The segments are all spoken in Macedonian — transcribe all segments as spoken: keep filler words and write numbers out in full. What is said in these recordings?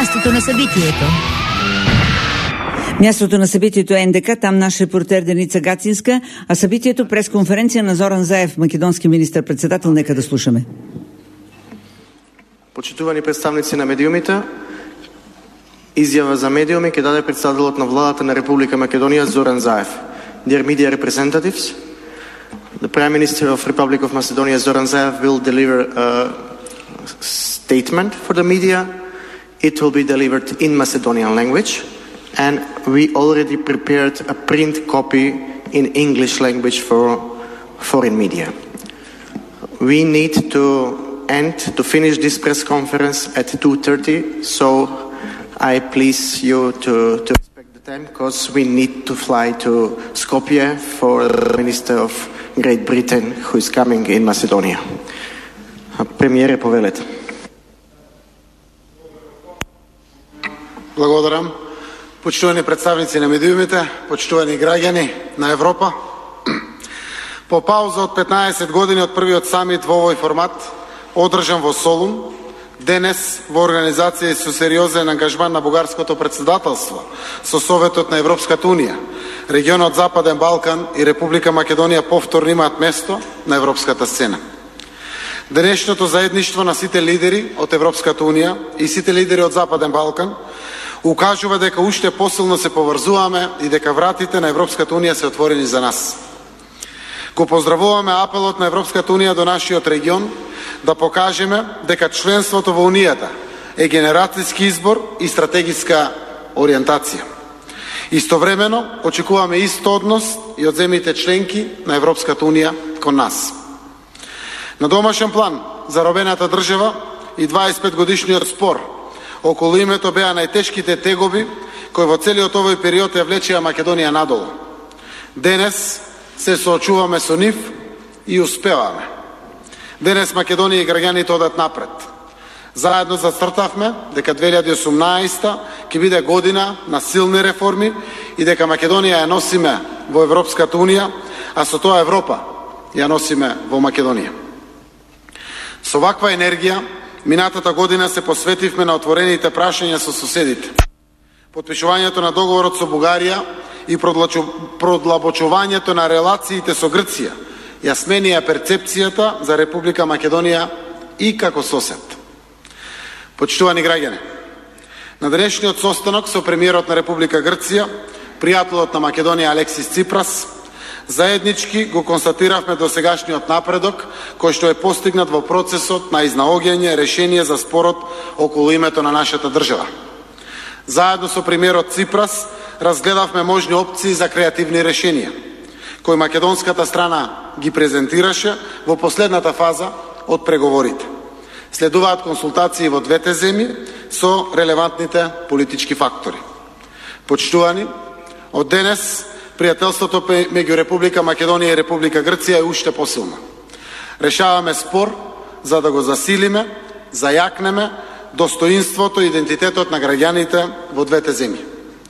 Мястото на събитието. Мястото на събитието е Ен Де Ка, там наш репортер Деница Гацинска, а събитието пресконференция на Зоран Заев, македонски министър-председател. Нека да слушаме. Почитувани представници на медиумите, изјава за медиуми ќе даде председателот на владата на Република Македонија Зоран Заев. Dear media representatives, the Prime Minister of Republic of Macedonia Zoran Zaev will deliver a statement for the media. It will be delivered in Macedonian language, and we already prepared a print copy in English language for foreign media. We need to end to finish this press conference at two thirty, so I please you to, to respect the time, because we need to fly to Skopje for the Minister of Great Britain who is coming in Macedonia. Премиере, повелете. Благодарам. Почитувани представници на медиумите, почитувани граѓани на Европа. По пауза од петнаесет години од првиот самит во овој формат, одржан во Солун, денес во организација со сериозен ангажман на бугарското председателство со Советот на Европската Унија, регионот Западен Балкан и Република Македонија повторно имаат место на европската сцена. Денешното заедништво на сите лидери од Европската Унија и сите лидери од Западен Балкан укажува дека уште посилно се поврзуваме и дека вратите на Европската Унија се отворени за нас. Го поздравуваме апелот на Европската Унија до нашиот регион да покажеме дека членството во Унијата е генерацијски избор и стратегиска ориентација. Истовремено, очекуваме ист однос и од земјите членки на Европската Унија кон нас. На домашен план, заробената држава и дваесет и пет годишниот спор околу името беа најтешките тегоби кои во целиот овој период ја влечеа Македонија надолу. Денес се соочуваме со нив и успеваме. Денес Македонија и граѓаните одат напред. Заедно зацртавме дека две илјади и осумнаесета ќе биде година на силни реформи и дека Македонија ја носиме во Европската Унија, а со тоа Европа ја носиме во Македонија. Со ваква енергија, минатата година се посветивме на отворените прашања со соседите. Подпишувањето на договорот со Бугарија и продлабочувањето на релациите со Грција ја сменија перцепцијата за Република Македонија и како сосед. Почитувани граѓани, на денешниот состанок со премиерот на Република Грција, пријателот на Македонија Алексис Ципрас, заеднички го констатиравме досегашниот напредок кој што е постигнат во процесот на изнаоѓање решение за спорот околу името на нашата држава. Заедно со премиерот Ципрас разгледавме можни опции за креативни решенија, кои македонската страна ги презентираше во последната фаза од преговорите. Следуваат консултации во двете земји со релевантните политички фактори. Почитувани, од денес пријателството меѓу Република Македонија и Република Грција е уште посилно. Решаваме спор за да го засилиме, зајакнеме достоинството и идентитетот на граѓаните во двете земји.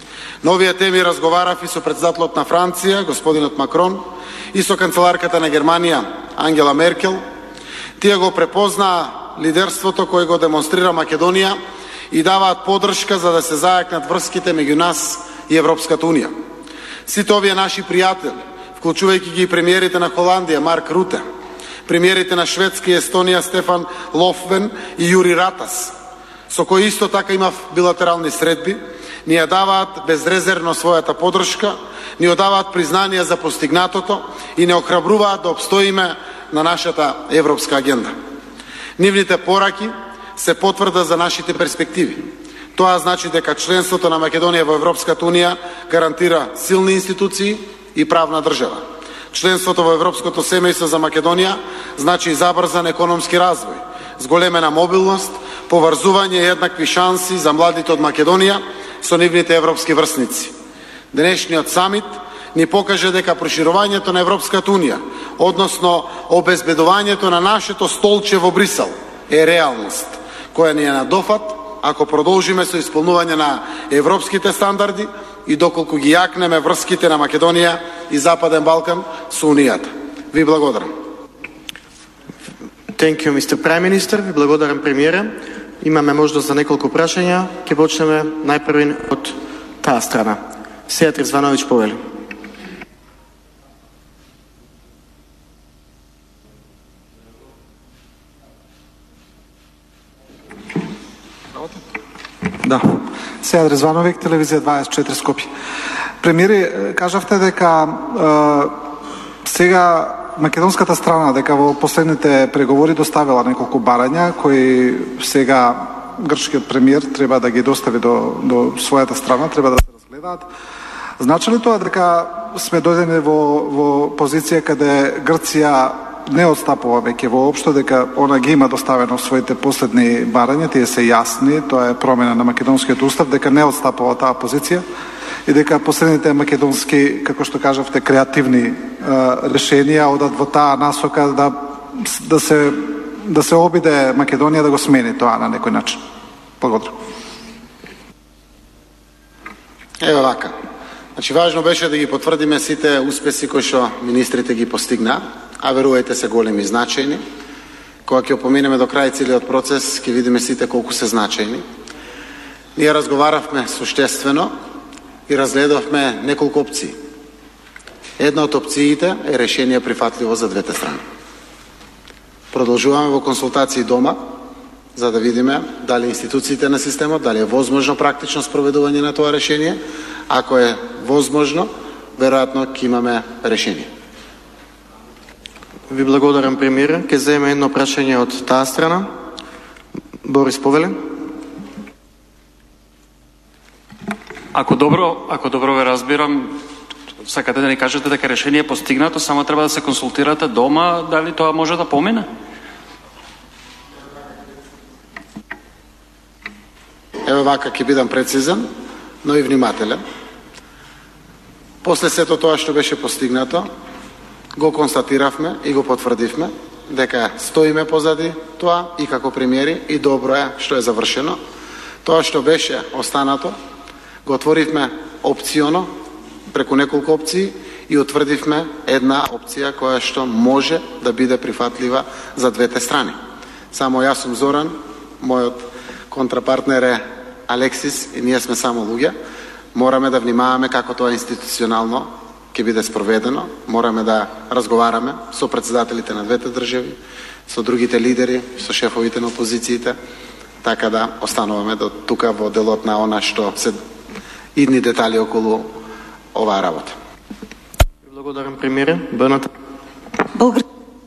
На овие теми разговарав и со председателот на Франција, господинот Макрон, и со канцеларката на Германија, Ангела Меркел. Тие го препознаа лидерството кој го демонстрира Македонија и даваат поддршка за да се зајакнат врските меѓу нас и Европската Унија. Сите овие наши пријатели, вклучувајќи ги и премиерите на Холандија Марк Руте, премиерите на Шведска и Естонија Стефан Лофвен и Јури Ратас, со кои исто така имав билатерални средби, ни ја даваат безрезервно својата поддршка, ни ја даваат признание за постигнатото и не охрабруваат да обстоиме на нашата европска агенда. Нивните пораки се потврда за нашите перспективи. Тоа значи дека членството на Македонија во Европската Унија гарантира силни институции и правна држава. Членството во Европското семејство за Македонија значи забрзан економски развој, зголемена мобилност, поврзување и еднакви шанси за младите од Македонија со нивните европски врсници. Денешниот самит ни покаже дека проширувањето на Европската Унија, односно обезбедувањето на нашето столче во Брисел, е реалност, која ни е на дофат ако продолжиме со исполнување на европските стандарди и доколку ги јакнеме врските на Македонија и Западен Балкан со Унијата. Ви благодарам. Thank you, Mister Prime Minister. Ви благодарам, премиера. Имаме можност за неколку прашања. Ќе почнеме најпрвин од таа страна. Сејат Резвановиќ повели. Да. Сејат Резвановиќ, телевизија дваесет и четири Скопје. Премиери, кажавте дека е, сега македонската страна дека во последните преговори доставила неколку барања кои сега грчкиот премиер треба да ги достави до, до својата страна, треба да се разгледаат. Значи ли тоа дека сме дојдени во, во позиција каде Грција не отстапува веќе воопшто, дека она ги има доставено своите последни барања, тие се јасни, тоа е промена на македонскиот устав, дека не отстапува таа позиција и дека последните македонски, како што кажавте, креативни е, решенија одат во таа насока да, да, се, да се обиде Македонија да го смени тоа на некој начин. Благодарам. Ево вака. Значи, важно беше да ги потврдиме сите успеси кои што министрите ги постигна, а верувајте се големи и значајни. Кога ќе опоменеме до крај целиот процес, ќе видиме сите колку се значајни. Ние разговаравме суштествено и разгледавме неколку опции. Една од опциите е решение прифатливо за двете страни. Продолжуваме во консултации дома, за да видиме дали институциите на системот, дали е возможно практично спроведување на тоа решение. Ако е возможно, веројатно ќе имаме решение. Ви благодарам, премиер. Ке земе едно прашање од таа страна. Борис Повеле. Ако добро, ако добро ве разбирам, сакате да ни кажете дека решение е постигнато, само треба да се консултирате дома, дали тоа може да помине? Ево вака ќе бидам прецизен, но и внимателен. После сето тоа што беше постигнато, го констатиравме и го потврдивме дека стоиме позади тоа и како премиери и добро е што е завршено. Тоа што беше останато, го отворивме опционо, преку неколку опции и утврдивме една опција која што може да биде прифатлива за двете страни. Само јас сум Зоран, мојот контрапартнер е Алексис и ние сме само луѓе. Мораме да внимаваме како тоа институционално ќе биде спроведено. Мораме да разговараме со председателите на двете држави, со другите лидери, со шефовите на опозициите, така да остануваме до тука во делот на она што се идни детали околу оваа работа. Благодарам, премиере. Бърната. Българ...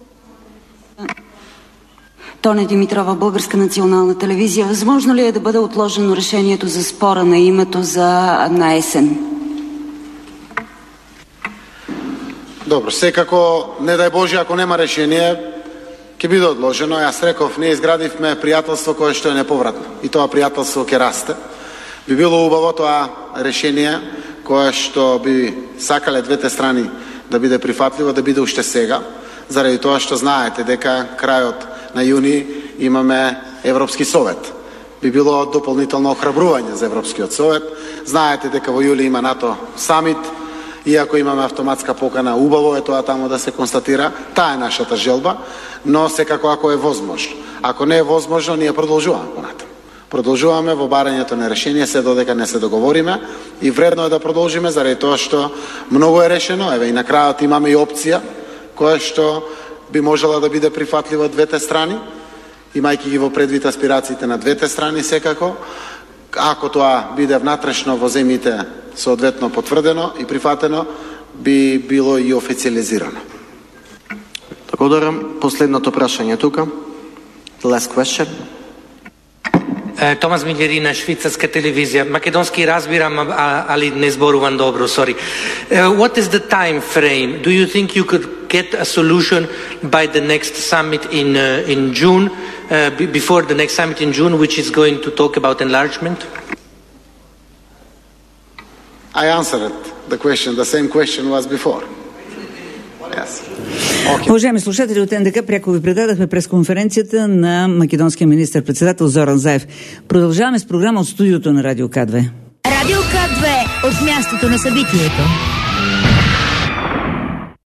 Тоня Димитрова, Българска национална телевизия. Възможно ли е да бъде отложено решението за спора на името за на есен? Добро, секако, не дај Боже, ако нема решение, ќе биде одложено. Јас реков, ние изградивме пријателство кое што е неповратно. И тоа пријателство ќе расте. Би било убаво тоа решение кое што би сакале двете страни да биде прифатливо, да биде уште сега, заради тоа што знаете дека крајот на јуни имаме Европски совет. Би било дополнително охрабрување за Европскиот совет. Знаете дека во јули има НАТО самит, иако имаме автоматска покана, убаво е тоа таму да се констатира. Таа е нашата желба, но секако ако е возможно. Ако не е возможно, ние продолжуваме понатаму. Продолжуваме во барањето на решение се додека не се договориме и вредно е да продолжиме заради тоа што многу е решено. Еве и на крајот имаме и опција која што би можела да биде прифатлива од двете страни, имајќи ги во предвид аспирациите на двете страни секако. Ако тоа биде внатрешно во земјите соодветно потврдено и прифатено, би било и официализирано. Благодарам. Последното прашање тука. The last question. Томас Милјерина, швейцарска телевизија. Македонски разбирам, али не зборувам добро, sorry. Uh, what is the time frame? Do you think you could get a solution by the next summit in uh, in June, uh, b- before the next summit in June, which is going to talk about enlargement? I answered the question. The same question was before. Yes. Okay. Уважаеми слушатели, от ен де ка пряко ви предадахме пресконференцията на македонския министър-председател Зоран Заев. Продължаваме с програма от студиото на Радио К две. Радио К две от мястото на събитието.